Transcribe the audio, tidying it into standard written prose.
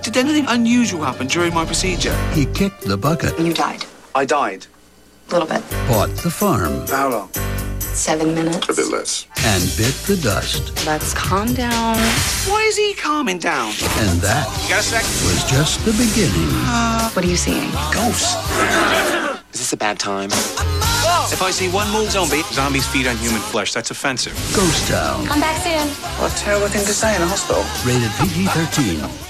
Did anything unusual happen during my procedure? He kicked the bucket. You died. I died. A little bit. Bought the farm. For how long? 7 minutes. A bit less. And bit the dust. Let's calm down. Why is he calming down? And that You got a sec? was just the beginning. What are you seeing? Ghosts. Is this a bad time? If I see one more zombie, zombies feed on human flesh. That's offensive. Ghost Town. Come back soon. What a terrible thing to say in a hospital. Rated PG-13.